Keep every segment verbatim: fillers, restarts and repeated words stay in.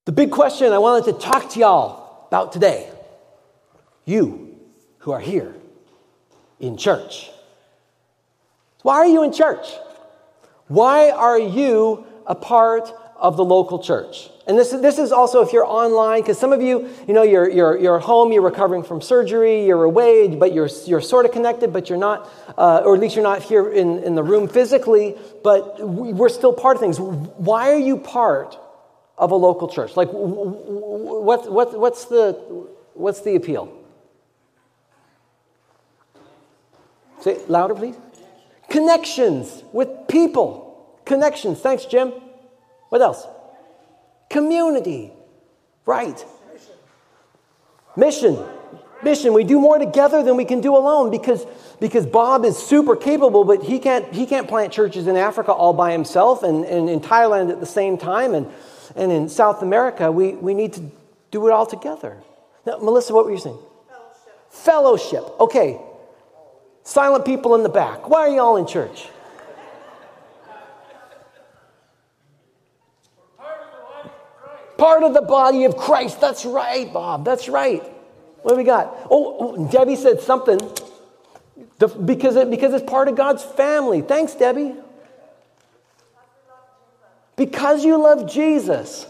The big question I wanted to talk to y'all about today, you who are here in church. Why are you in church? Why are you a part of the local church? And this is, this is also if you're online, because some of you, you know, you're, you're, you're home, you're recovering from surgery, you're away, but you're, you're sort of connected, but you're not, uh, or at least you're not here in, in the room physically, but we're still part of things. Why are you part of a local church? Like, what, what, what's the, what's the appeal? Say it louder, please. Connections with people. Connections. Thanks, Jim. What else? Community. Right. Mission. Mission. We do more together than we can do alone because, because Bob is super capable, but he can't he can't plant churches in Africa all by himself and, and in Thailand at the same time and, and in South America. We, we need to do it all together. Now, Melissa, what were you saying? Fellowship. Fellowship. Okay. Silent people in the back. Why are you all in church? Part of the body of Christ. That's right, Bob. That's right. What do we got? Oh, oh Debbie said something. The, because, it, because it's part of God's family. Thanks, Debbie. Because you love Jesus.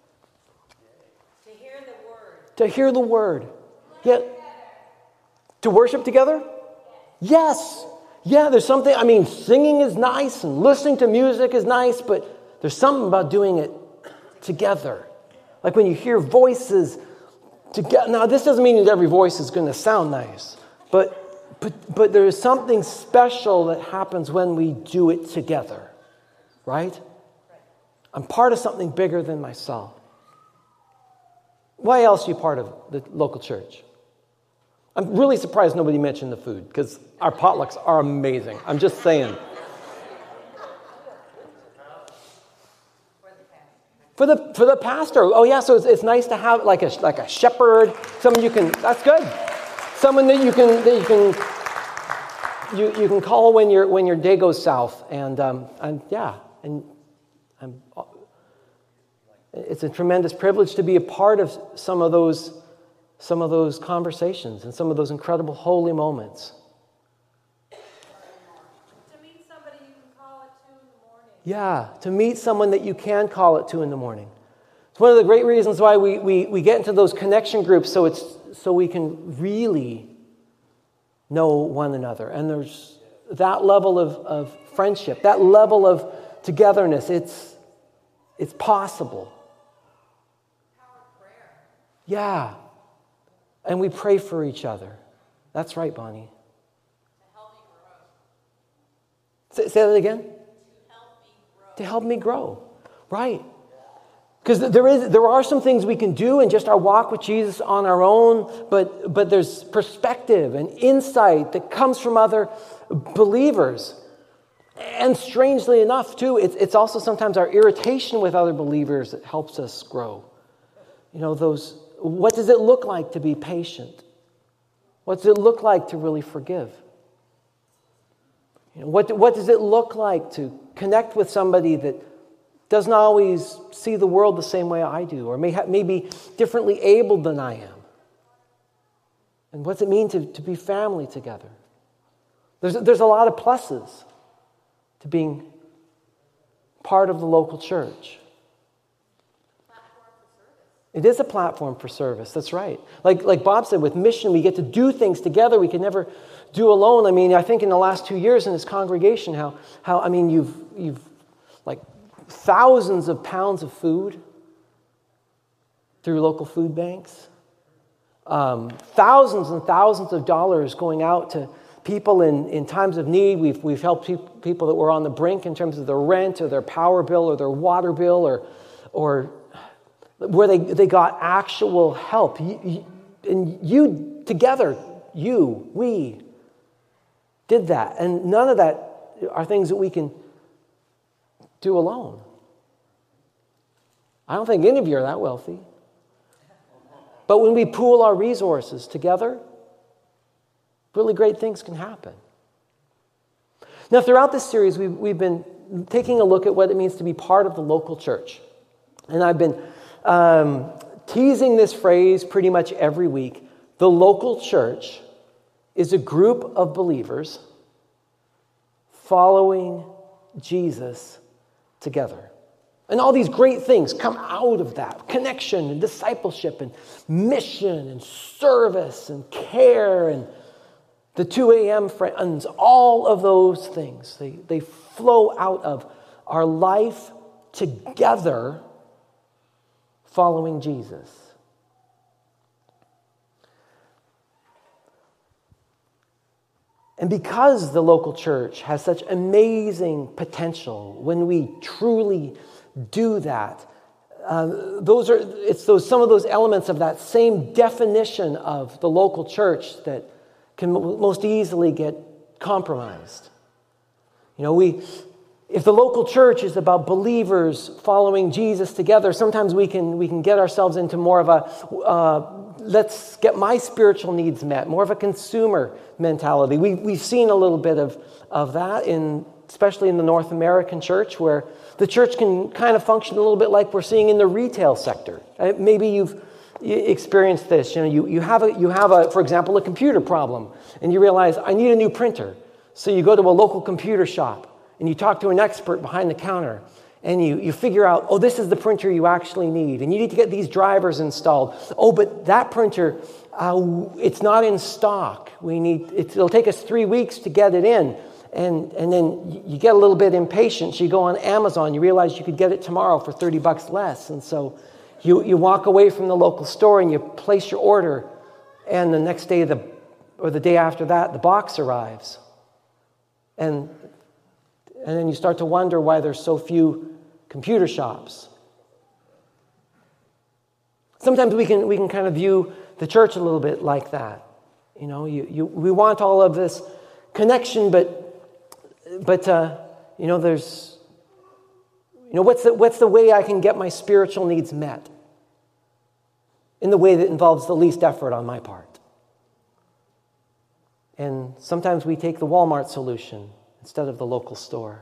To hear the word. To hear the word. Yeah. To worship together? Yes. Yeah, there's something, I mean, singing is nice and listening to music is nice, but there's something about doing it together. Like when you hear voices together. Now, this doesn't mean that every voice is going to sound nice, but, but, but there is something special that happens when we do it together, right? I'm part of something bigger than myself. Why else are you part of the local church? I'm really surprised nobody mentioned the food because our potlucks are amazing. I'm just saying. For the for the pastor. Oh yeah, so it's, it's nice to have like a like a shepherd, someone you can. That's good. Someone that you can that you can you, you can call when your when your day goes south. And um and yeah, and I'm. It's a tremendous privilege to be a part of some of those. Some of those conversations and some of those incredible holy moments. To meet somebody you can call at two in the morning. Yeah, to meet someone that you can call at two in the morning. It's one of the great reasons why we, we, we get into those connection groups so it's so we can really know one another. And there's that level of, of friendship, that level of togetherness. It's it's possible. Power of prayer. Yeah. And we pray for each other. That's right, Bonnie. To help me grow. Say, say that again? To help me grow. To help me grow. Right. Because there is, there are some things we can do in just our walk with Jesus on our own, but, but there's perspective and insight that comes from other believers. And strangely enough, too, it's, it's also sometimes our irritation with other believers that helps us grow. You know, those... What does it look like to be patient? What does it look like to really forgive? You know, what, what does it look like to connect with somebody that doesn't always see the world the same way I do, or may, ha- may be differently abled than I am? And what's it mean to, to be family together? There's, there's a lot of pluses to being part of the local church. It is a platform for service. That's right. Like like Bob said, with mission, we get to do things together we can never do alone. I mean, I think in the last two years in this congregation, how how I mean, you've you've like thousands of pounds of food through local food banks, um, thousands and thousands of dollars going out to people in, in times of need. We've we've helped pe- people that were on the brink in terms of their rent or their power bill or their water bill or or. Where they, they got actual help. You, you, and you, together, you, we, did that. And none of that are things that we can do alone. I don't think any of you are that wealthy. But when we pool our resources together, really great things can happen. Now, throughout this series, we've, we've been taking a look at what it means to be part of the local church. And I've been... um, teasing this phrase pretty much every week. The local church is a group of believers following Jesus together. And all these great things come out of that. Connection and discipleship and mission and service and care and the two a.m. friends. All of those things, they, they flow out of our life together following Jesus. And because the local church has such amazing potential, when we truly do that, uh, those are it's those some of those elements of that same definition of the local church that can most easily get compromised. You know, we if the local church is about believers following Jesus together, sometimes we can we can get ourselves into more of a uh, let's get my spiritual needs met, more of a consumer mentality. We, we've seen a little bit of, of that, in, especially in the North American church, where the church can kind of function a little bit like we're seeing in the retail sector. Uh, maybe you've experienced this. You know, you, you have, a, you have a, for example, a computer problem, and you realize, I need a new printer. So you go to a local computer shop, and you talk to an expert behind the counter, and you, you figure out, oh, this is the printer you actually need. And you need to get these drivers installed. Oh, but that printer, uh, it's not in stock. We need, it'll take us three weeks to get it in. And, and then you get a little bit impatient. So you go on Amazon. You realize you could get it tomorrow for thirty bucks less. And so you, you walk away from the local store and you place your order. And the next day, the or the day after that, the box arrives. And And then you start to wonder why there's so few computer shops. Sometimes we can we can kind of view the church a little bit like that. You know, you, you we want all of this connection, but but uh, you know, there's you know what's the what's the way I can get my spiritual needs met in the way that involves the least effort on my part. And sometimes we take the Walmart solution instead of the local store.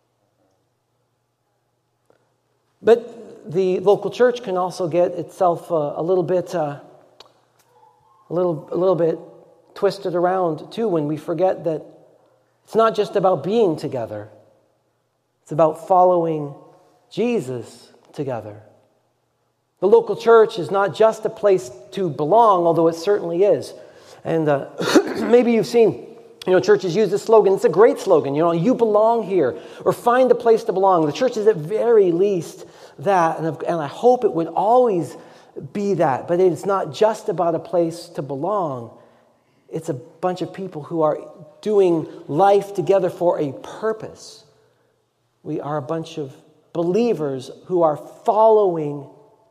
But the local church can also get itself uh, a little bit, uh, a little, a little bit twisted around too when we forget that it's not just about being together; it's about following Jesus together. The local church is not just a place to belong, although it certainly is. And uh, maybe you've seen. You know, churches use this slogan. It's a great slogan. You know, you belong here, or find a place to belong. The church is at very least that, and, and I hope it would always be that. But it's not just about a place to belong. It's a bunch of people who are doing life together for a purpose. We are a bunch of believers who are following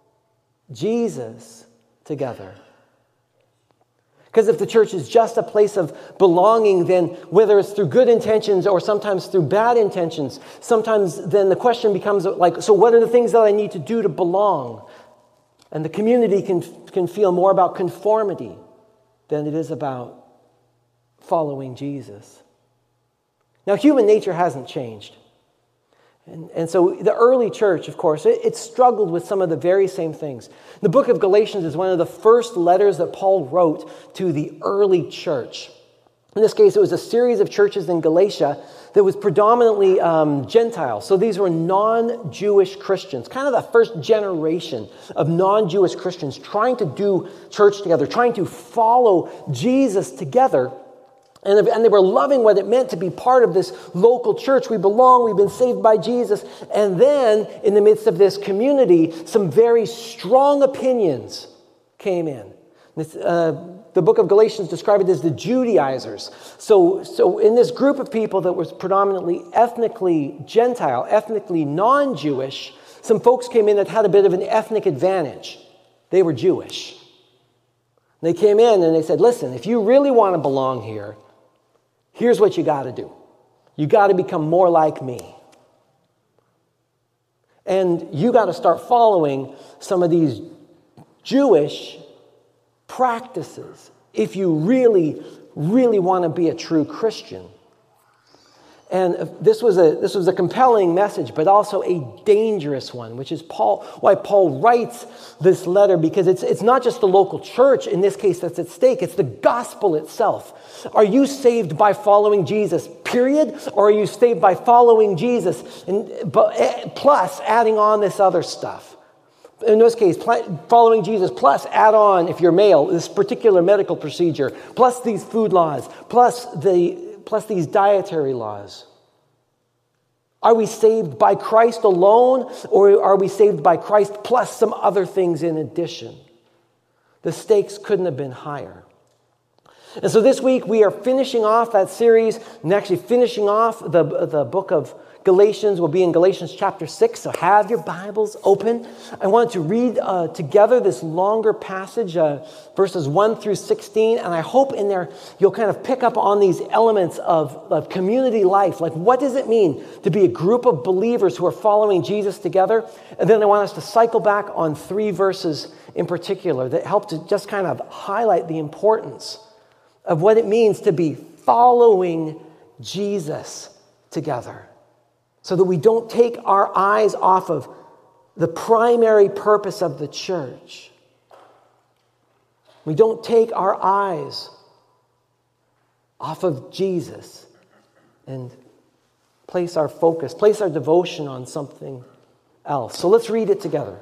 Jesus together. Because if the church is just a place of belonging, then whether it's through good intentions or sometimes through bad intentions, sometimes then the question becomes like, so what are the things that I need to do to belong? And the community can, can feel more about conformity than it is about following Jesus. Now, human nature hasn't changed. And, and so the early church, of course, it, it struggled with some of the very same things. The book of Galatians is one of the first letters that Paul wrote to the early church. In this case, it was a series of churches in Galatia that was predominantly um, Gentile. So these were non-Jewish Christians, kind of the first generation of non-Jewish Christians trying to do church together, trying to follow Jesus together. And, and they were loving what it meant to be part of this local church. We belong, we've been saved by Jesus. And then, in the midst of this community, some very strong opinions came in. This, uh, the book of Galatians described it as the Judaizers. So, so in this group of people that was predominantly ethnically Gentile, ethnically non-Jewish, some folks came in that had a bit of an ethnic advantage. They were Jewish. They came in and they said, listen, if you really want to belong here, here's what you got to do. You got to become more like me. And you got to start following some of these Jewish practices if you really, really want to be a true Christian. And this was a this was a compelling message, but also a dangerous one, which is Paul why Paul writes this letter, because it's it's not just the local church in this case that's at stake, it's the gospel itself. Are you saved by following Jesus, period? Or are you saved by following Jesus and but plus adding on this other stuff? In this case, following Jesus plus add on, if you're male, this particular medical procedure, plus these food laws, plus the plus these dietary laws. Are we saved by Christ alone, or are we saved by Christ plus some other things in addition? The stakes couldn't have been higher. And so this week we are finishing off that series and actually finishing off the, the book of Galatians. We'll be in Galatians chapter six, so have your Bibles open. I want to read uh, together this longer passage, uh, verses one through sixteen, and I hope in there you'll kind of pick up on these elements of, of community life. Like, what does it mean to be a group of believers who are following Jesus together? And then I want us to cycle back on three verses in particular that help to just kind of highlight the importance of what it means to be following Jesus together, so that we don't take our eyes off of the primary purpose of the church. We don't take our eyes off of Jesus and place our focus, place our devotion on something else. So let's read it together.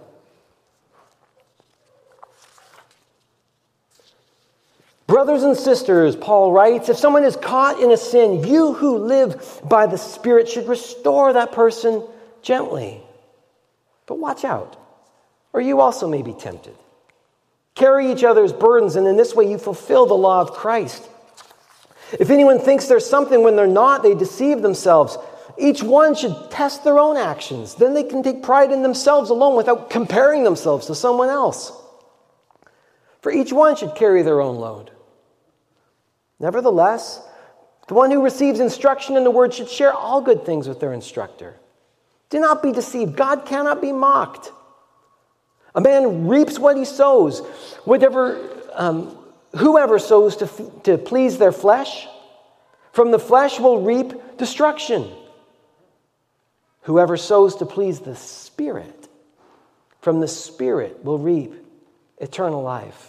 Brothers and sisters, Paul writes, if someone is caught in a sin, you who live by the Spirit should restore that person gently. But watch out, or you also may be tempted. Carry each other's burdens, and in this way you fulfill the law of Christ. If anyone thinks there's something when they're not, they deceive themselves. Each one should test their own actions. Then they can take pride in themselves alone without comparing themselves to someone else. For each one should carry their own load. Nevertheless, the one who receives instruction in the word should share all good things with their instructor. Do not be deceived. God cannot be mocked. A man reaps what he sows. Whatever, um, whoever sows to, to please their flesh, from the flesh will reap destruction. Whoever sows to please the Spirit, from the Spirit will reap eternal life.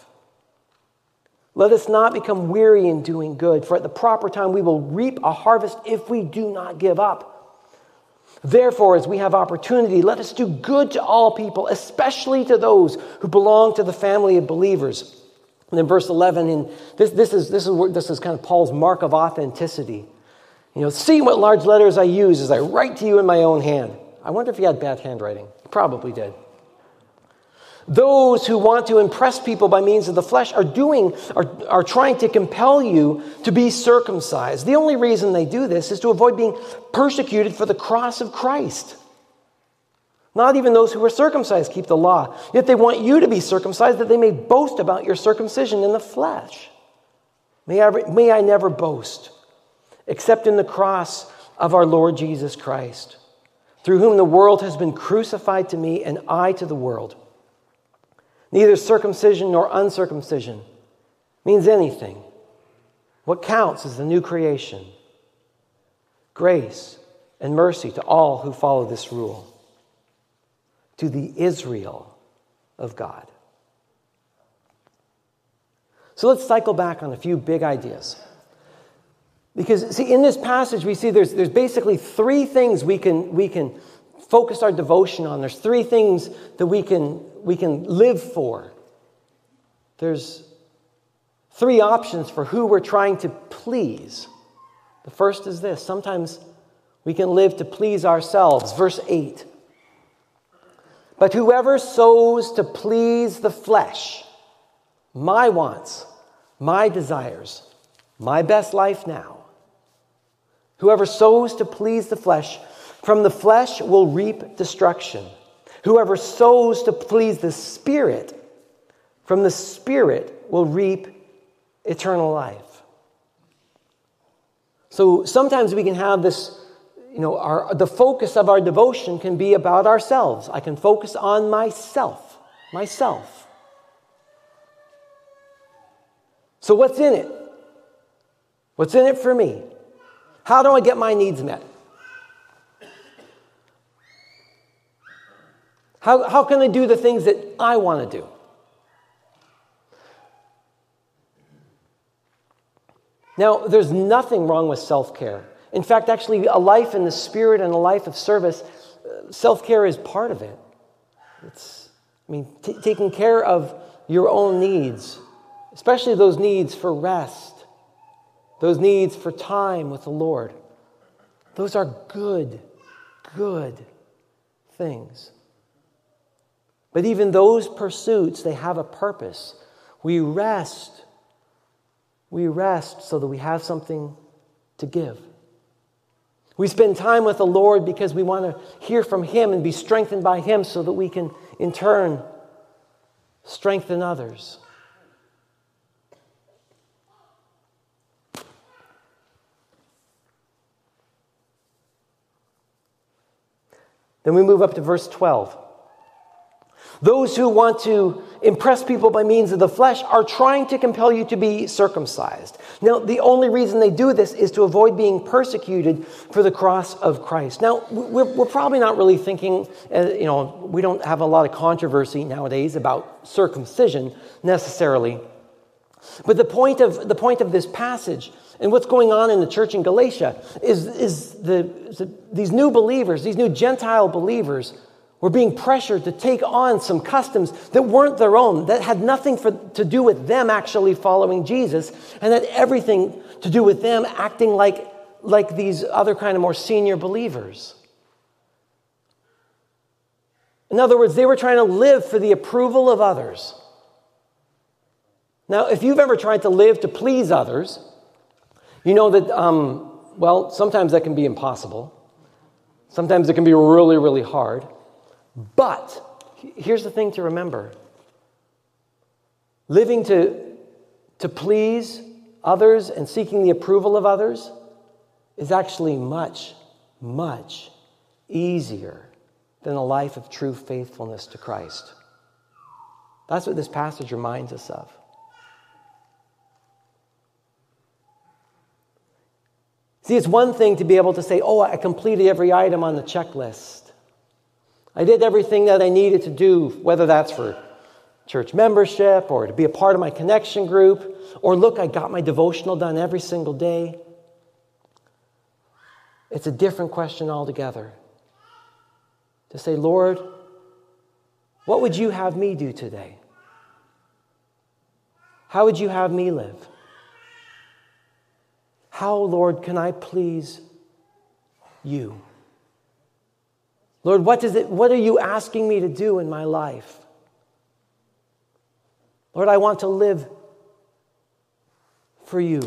Let us not become weary in doing good, for at the proper time we will reap a harvest if we do not give up. Therefore, as we have opportunity, let us do good to all people, especially to those who belong to the family of believers. And in verse eleven, and this, this, is, this, is, this is kind of Paul's mark of authenticity. You know, see what large letters I use as I write to you in my own hand. I wonder if he had bad handwriting. He probably did. Those who want to impress people by means of the flesh are doing, are, are trying to compel you to be circumcised. The only reason they do this is to avoid being persecuted for the cross of Christ. Not even those who are circumcised keep the law. Yet they want you to be circumcised that they may boast about your circumcision in the flesh. May I, may I never boast, except in the cross of our Lord Jesus Christ, through whom the world has been crucified to me and I to the world. Neither circumcision nor uncircumcision means anything. What counts is the new creation. Grace and mercy to all who follow this rule. To the Israel of God. So let's cycle back on a few big ideas. Because, see, in this passage we see there's, there's basically three things we can, we can focus our devotion on. There's three things that we can, we can live for. There's three options for who we're trying to please. The first is this. Sometimes we can live to please ourselves. Verse eight. But whoever sows to please the flesh, my wants, my desires, my best life now. Whoever sows to please the flesh, from the flesh will reap destruction. Whoever sows to please the Spirit, from the Spirit will reap eternal life. So sometimes we can have this, you know, our, the focus of our devotion can be about ourselves. I can focus on myself, myself. So what's in it? What's in it for me? How do I get my needs met? How, how can I do the things that I want to do? Now, there's nothing wrong with self-care. In fact, actually, a life in the Spirit and a life of service, uh, self-care is part of it. It's, I mean, t- taking care of your own needs, especially those needs for rest, those needs for time with the Lord. Those are good, good things. But even those pursuits, they have a purpose. We rest. We rest so that we have something to give. We spend time with the Lord because we want to hear from Him and be strengthened by Him so that we can, in turn, strengthen others. Then we move up to verse twelve. Those who want to impress people by means of the flesh are trying to compel you to be circumcised. Now, the only reason they do this is to avoid being persecuted for the cross of Christ. Now, we're, we're probably not really thinking, uh, you know, we don't have a lot of controversy nowadays about circumcision necessarily. But the point of the point of this passage and what's going on in the church in Galatia is, is, the, is the, these new believers, these new Gentile believers, were being pressured to take on some customs that weren't their own, that had nothing for, to do with them actually following Jesus, and had everything to do with them acting like, like these other kind of more senior believers. In other words, they were trying to live for the approval of others. Now, if you've ever tried to live to please others, you know that, um, well, sometimes that can be impossible. Sometimes it can be really, really hard. But here's the thing to remember. Living to, to please others and seeking the approval of others is actually much, much easier than a life of true faithfulness to Christ. That's what this passage reminds us of. See, it's one thing to be able to say, oh, I completed every item on the checklist. I did everything that I needed to do, whether that's for church membership or to be a part of my connection group, or look, I got my devotional done every single day. It's a different question altogether. To say, Lord, what would you have me do today? How would you have me live? How, Lord, can I please you? Lord, what does it, what are you asking me to do in my life? Lord, I want to live for you.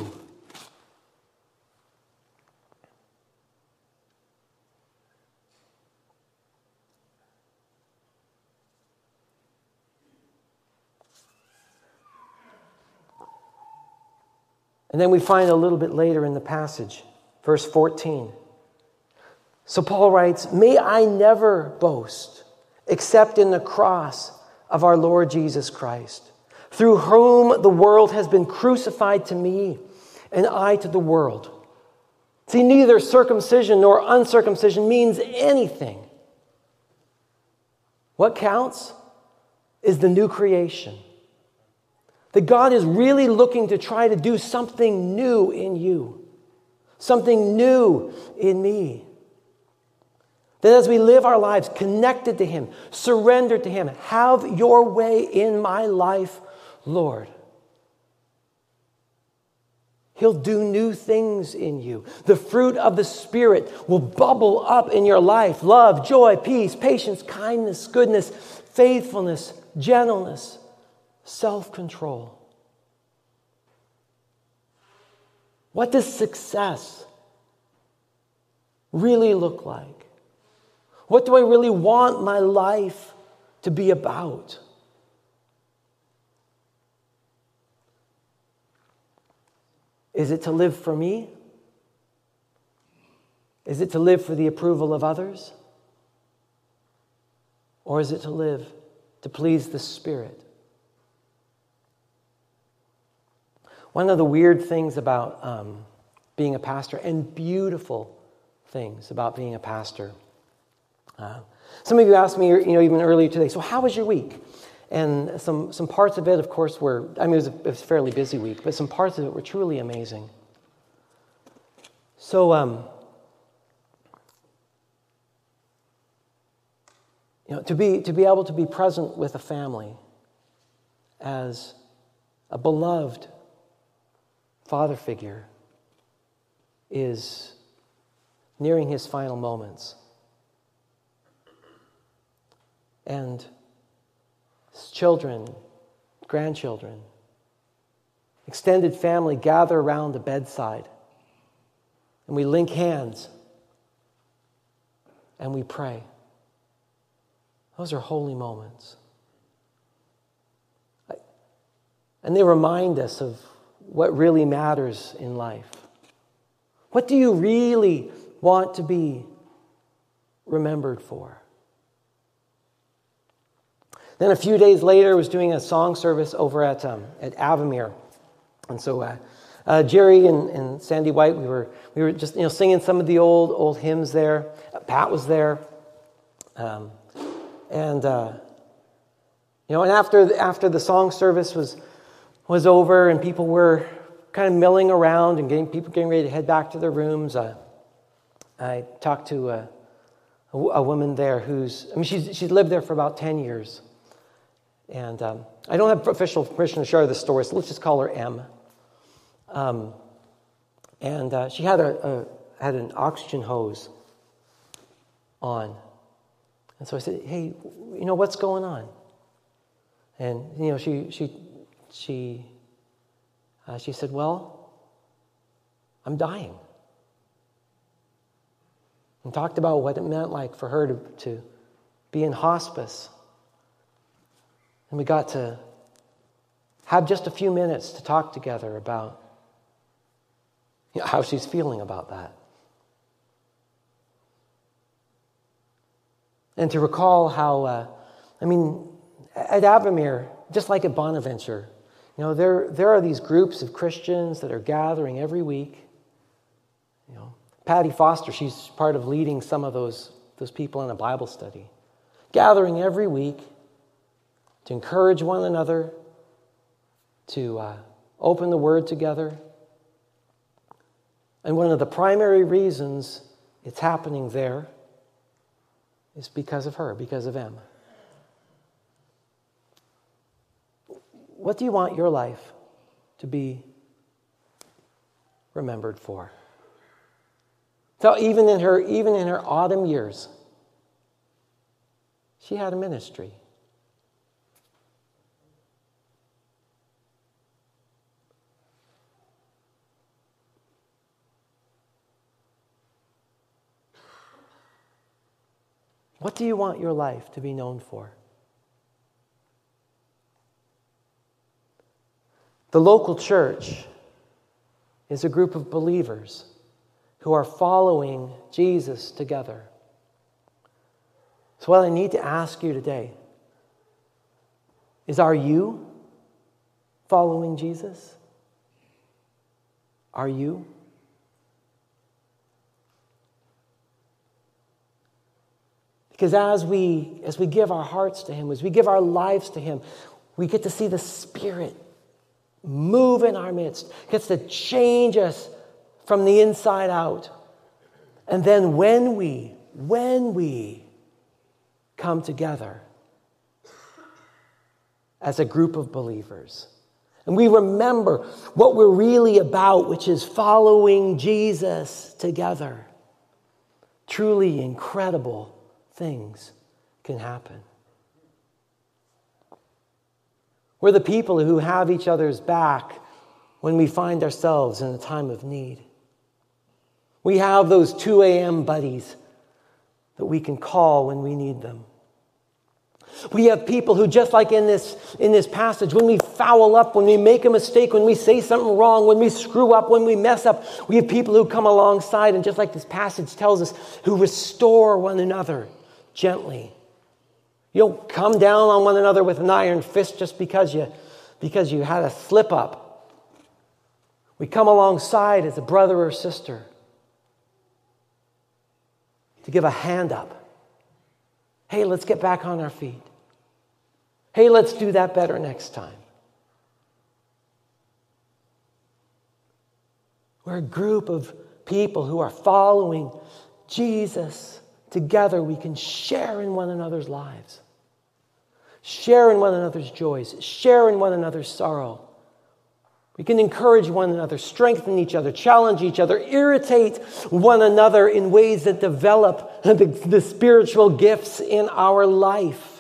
And then we find a little bit later in the passage, verse fourteen. So Paul writes, may I never boast except in the cross of our Lord Jesus Christ, through whom the world has been crucified to me and I to the world. See, neither circumcision nor uncircumcision means anything. What counts is the new creation. That God is really looking to try to do something new in you, something new in me. That as we live our lives connected to Him, surrendered to Him, have your way in my life, Lord. He'll do new things in you. The fruit of the Spirit will bubble up in your life. Love, joy, peace, patience, kindness, goodness, faithfulness, gentleness, self-control. What does success really look like? What do I really want my life to be about? Is it to live for me? Is it to live for the approval of others? Or is it to live to please the Spirit? One of the weird things about um, being a pastor, and beautiful things about being a pastor, uh, Some of you asked me, you know, even earlier today, so how was your week? And some, some parts of it, of course, were, I mean, it was, a, it was a fairly busy week, but some parts of it were truly amazing. So, um, you know, to be, to be able to be present with a family as a beloved father figure is nearing his final moments. And his children, grandchildren, extended family gather around the bedside, and we link hands and we pray. Those are holy moments. And they remind us of what really matters in life. What do you really want to be remembered for? Then a few days later, I was doing a song service over at um, at Avamere, and so uh, uh, Jerry and, and Sandy White, we were we were just you know singing some of the old old hymns there. Uh, Pat was there, um, and uh, you know, and after after the song service was was over, and people were kind of milling around and getting people getting ready to head back to their rooms, uh, I talked to a, a, a woman there who's I mean she's she's lived there for about ten years. And um, I don't have official permission to share this story, so let's just call her M. Um, and uh, she had a, a had an oxygen hose on, and so I said, "Hey, you know what's going on?" And you know, she she she uh, she said, "Well, I'm dying," and talked about what it meant like for her to to be in hospice. And we got to have just a few minutes to talk together about you know, how she's feeling about that. And to recall how, uh, I mean, at Avamere, just like at Bonaventure, you know, there there are these groups of Christians that are gathering every week. You know, Patty Foster, she's part of leading some of those, those people in a Bible study. Gathering every week to encourage one another, to uh, open the Word together. And one of the primary reasons it's happening there is because of her, because of Em. What do you want your life to be remembered for? So even in her, even in her autumn years, she had a ministry. What do you want your life to be known for? The local church is a group of believers who are following Jesus together. So what I need to ask you today is, are you following Jesus? Are you? Because as we as we give our hearts to Him, as we give our lives to Him, we get to see the Spirit move in our midst. It gets to change us from the inside out. And then when we, when we come together as a group of believers, and we remember what we're really about, which is following Jesus together, truly incredible things can happen. We're the people who have each other's back when we find ourselves in a time of need. We have those two a.m. buddies that we can call when we need them. We have people who, just like in this, in this passage, when we foul up, when we make a mistake, when we say something wrong, when we screw up, when we mess up, we have people who come alongside, and just like this passage tells us, who restore one another gently. You don't come down on one another with an iron fist just because you, because you had a slip up. We come alongside as a brother or sister to give a hand up. Hey, let's get back on our feet. Hey, let's do that better next time. We're a group of people who are following Jesus. Together we can share in one another's lives. Share in one another's joys. Share in one another's sorrow. We can encourage one another, strengthen each other, challenge each other, irritate one another in ways that develop the, the spiritual gifts in our life.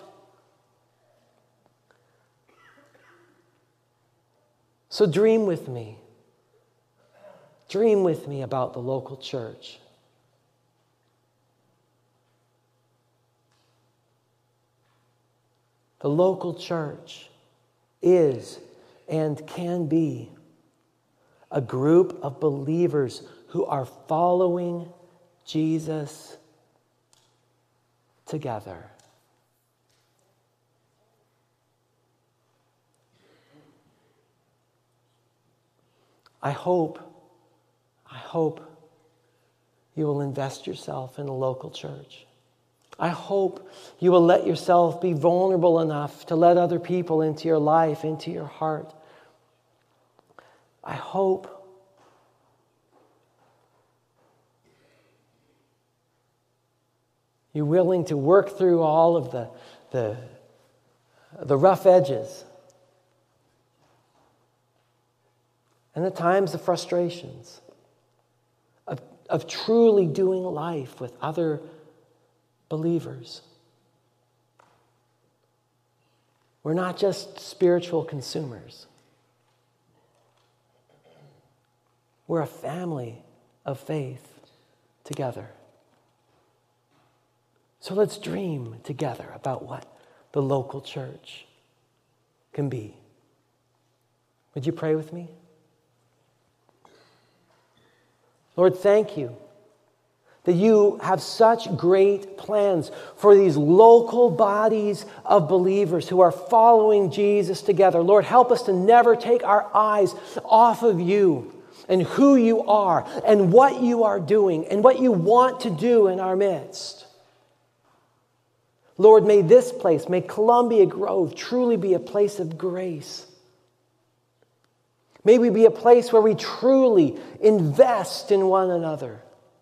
So dream with me. Dream with me about the local church. The local church is and can be a group of believers who are following Jesus together. I hope, I hope you will invest yourself in a local church. I hope you will let yourself be vulnerable enough to let other people into your life, into your heart. I hope you're willing to work through all of the, the, the rough edges and at times the frustrations of, of truly doing life with other believers. We're not just spiritual consumers. We're a family of faith together. So let's dream together about what the local church can be. Would you pray with me? Lord, thank you that you have such great plans for these local bodies of believers who are following Jesus together. Lord, help us to never take our eyes off of you and who you are and what you are doing and what you want to do in our midst. Lord, may this place, may Columbia Grove truly be a place of grace. May we be a place where we truly invest in one another,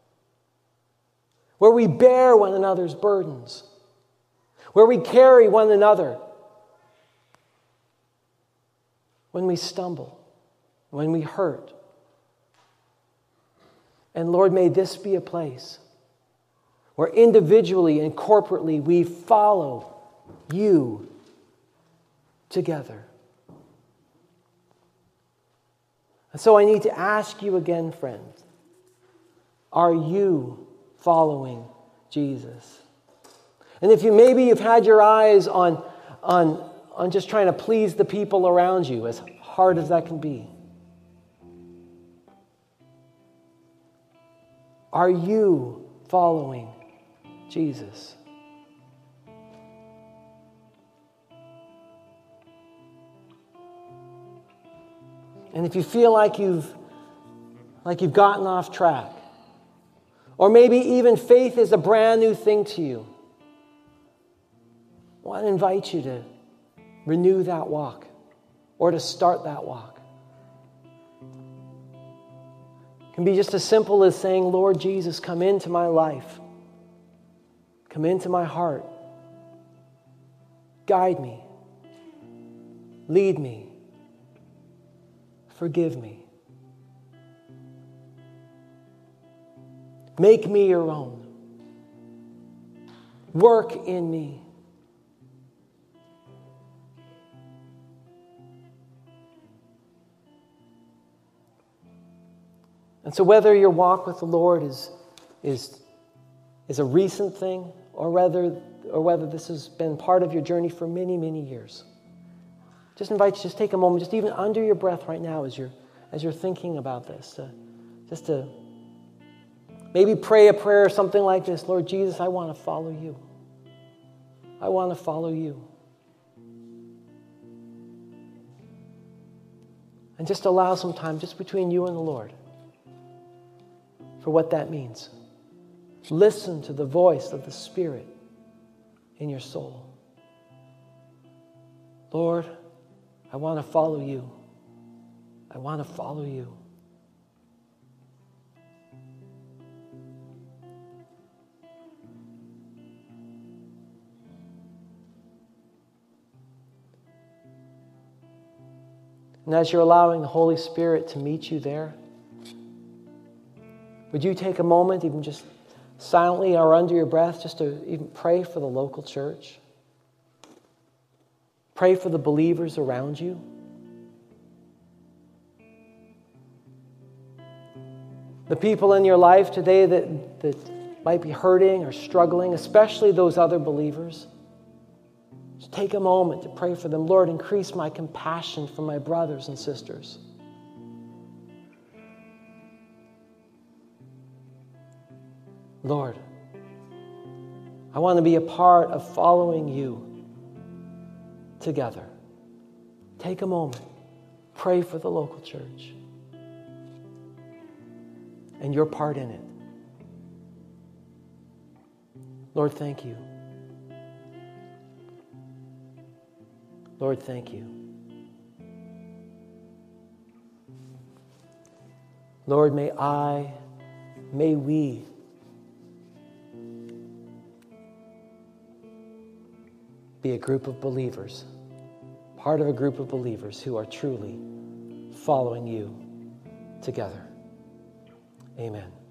where we bear one another's burdens, where we carry one another when we stumble, when we hurt. And Lord, may this be a place where individually and corporately we follow you together. And so I need to ask you again, friends, are you following Jesus? And if you maybe you've had your eyes on, on, on just trying to please the people around you, as hard as that can be, are you following Jesus? And if you feel like you've like you've gotten off track, or maybe even faith is a brand new thing to you, I want to invite you to renew that walk or to start that walk. It can be just as simple as saying, Lord Jesus, come into my life. Come into my heart. Guide me. Lead me. Forgive me. Make me your own. Work in me. And so whether your walk with the Lord is, is, is a recent thing, or whether, or whether this has been part of your journey for many, many years, just invite you, just take a moment, just even under your breath right now as you're, as you're thinking about this, to, just to maybe pray a prayer or something like this. Lord Jesus, I want to follow you. I want to follow you. And just allow some time just between you and the Lord for what that means. Listen to the voice of the Spirit in your soul. Lord, I want to follow you. I want to follow you. And as you're allowing the Holy Spirit to meet you there, would you take a moment, even just silently or under your breath, just to even pray for the local church? Pray for the believers around you. The people in your life today that, that might be hurting or struggling, especially those other believers. Just take a moment to pray for them. Lord, increase my compassion for my brothers and sisters. Lord, I want to be a part of following you together. Take a moment. Pray for the local church and your part in it. Lord, thank you. Lord, thank you. Lord, may I, may we be a group of believers, part of a group of believers who are truly following you together. Amen.